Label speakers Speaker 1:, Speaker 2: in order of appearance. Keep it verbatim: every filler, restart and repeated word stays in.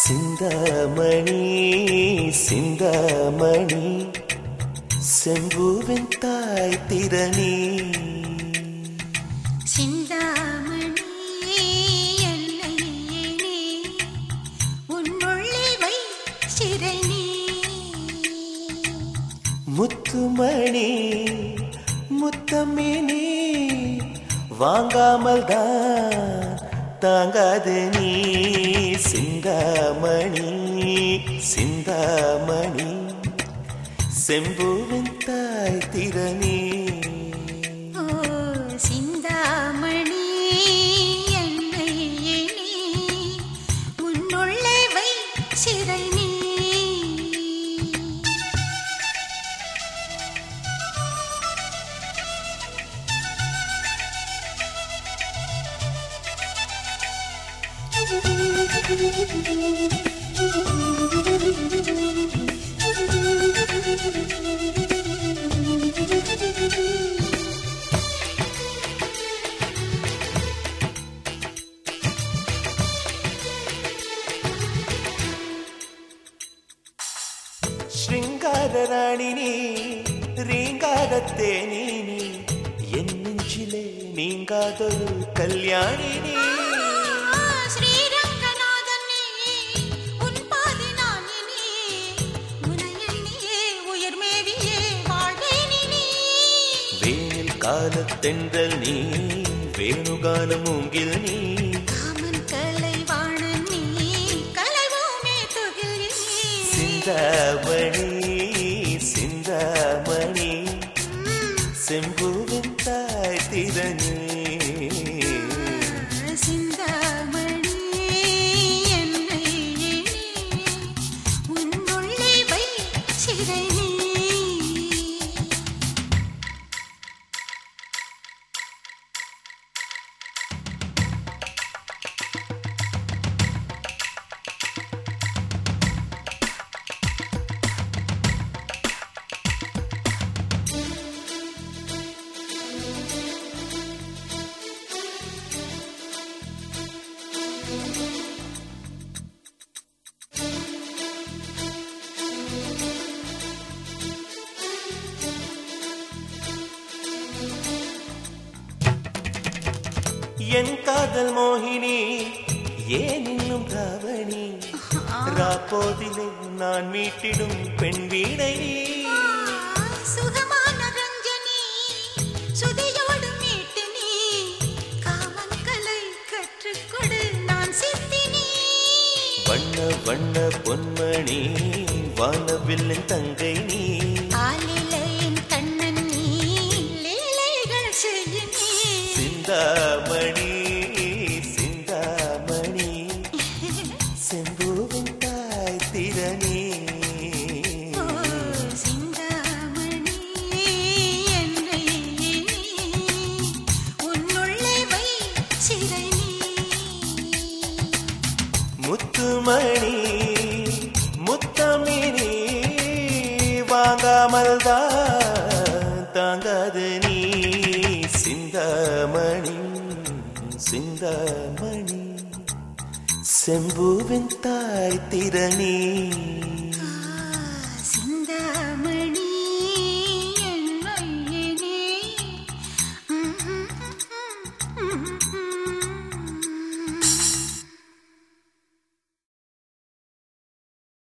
Speaker 1: சிந்தாமணி சிந்தாமணி செம்பூவின் தாய் திறனி
Speaker 2: சிந்தாமணி என்னை நீ உன்னுள்ளே வை சிறைனி
Speaker 1: முத்துமணி முத்தமினி வாங்காமல் தான் தாங்காது நீ சிந்தாமணி சிந்தாமணி செம்பூவின் தாய் திறனி
Speaker 2: ஓ சிந்தாமணி என்னை நீ உன்னுள்ளே வை சிறைனி
Speaker 1: ஸ்ருங்காரராணினி ரீங்காரத்தேனி நீ என் நெஞ்சிலே நீங்காதொரு கல்யாணினி காலத்தென்றல் நீ வேணுகான மூங்கில் நீ
Speaker 2: காமன் கலைவாணன் நீ கலைவோமே துகில் நீ
Speaker 1: சிந்தாமணி சிந்தாமணி செம்பூவின் தாய் திறனி
Speaker 2: சிந்தாமணி என்னை நீ உன்னுள்ளே வை சிறைனி
Speaker 1: என் காதல் மோகினி ஏன் இன்னும் தாவணி ராப்போதிலே நான் மீட்டிடும் பெண் வீணை
Speaker 2: சுகமான ரஞ்சனி சுதியோடு மீட்டு நீ காமன் கலை கற்றுக்கொடு நான் சித்தினி
Speaker 1: வண்ண வண்ண பொன்மணி வானவில்லின் தங்கை நீ
Speaker 2: ஆலிலையின் கண்ணன் நீ லீலைகள் செய்ய நீ
Speaker 1: சிந்தாமணி சிந்தாமணி செம்பூவின் தாய் திறனி
Speaker 2: ஓ சிந்தாமணி என்னை நீ உன்னுள்ளே வை சிறைனி
Speaker 1: முத்துமணி முத்தமினி வாங்காமல் தான் தாங்காது நீ சிந்தாமணி சிந்தாமணி செம்பூவின் தாய் திறனி
Speaker 2: சிந்தாமணி